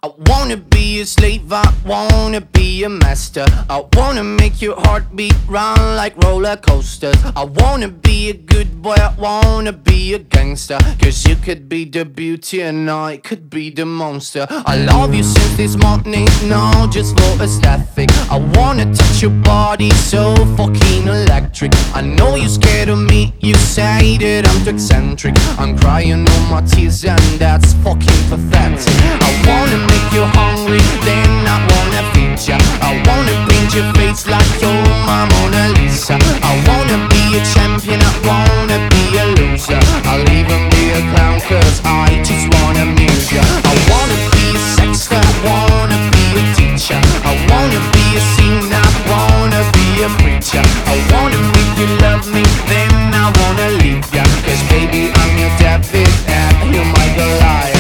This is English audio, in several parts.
I wanna be a slave, I wanna be a master. I wanna make your heartbeat run like roller coasters. I wanna be a good boy, I wanna be a gangster. Cause you could be the beauty and I could be the monster. I love you since this morning, no, just for aesthetic. I wanna touch your body so fucking electric. I know you're scared of me, you say that I'm too eccentric. I'm crying all my tears and that's fucking pathetic. I wanna make you hungry, then I wanna feed ya. I wanna paint your face like you're my Mona Lisa. I wanna be a champion, I wanna be a loser. I'll even be a clown cause I just wanna amuse ya. I wanna be a sexter, I wanna be a teacher. I wanna be a singer, I wanna be a preacher. I wanna make you love me, then I wanna leave ya. Cause baby I'm your David and you're my Goliath.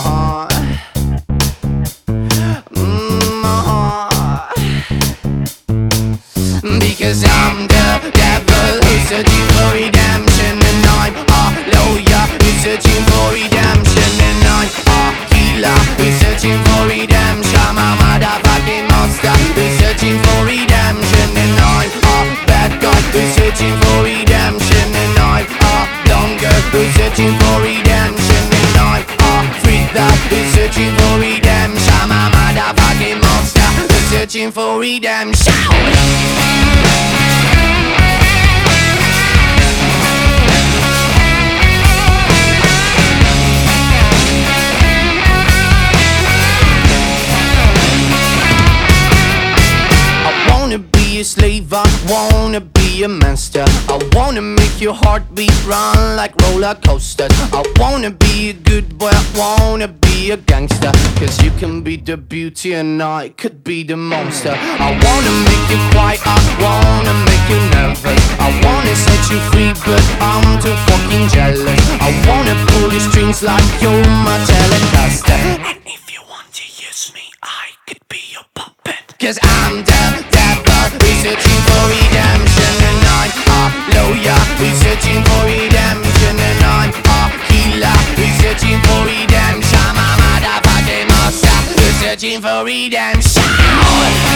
Because I'm the devil who's searching for redemption. And I'm a lawyer who's searching for redemption. And I'm a healer who's searching for redemption. I'm a motherfucking monster who's searching for redemption. And I'm a bad guy who's searching for redemption. And I'm a blonde girl who's searching for redemption. And I'm a freak that who's searching for redemption. I'm a motherfucking monster who's searching for redemption. A slave, I wanna be a master. I wanna make your heartbeat run like roller coasters. I wanna be a good boy, I wanna be a gangster. Cause you can be the beauty and I could be the monster. I wanna make you quiet, I wanna make you nervous. I wanna set you free but I'm too fucking jealous. I wanna pull your strings like you're my Telecaster. And if you want to use me, I could be your puppet. Cause I'm the devil who's searching for redemption. And I'm a lawyer who's searching for redemption. And I'm a healer who's searching for redemption. I'm a motherfucking monster who's searching for redemption.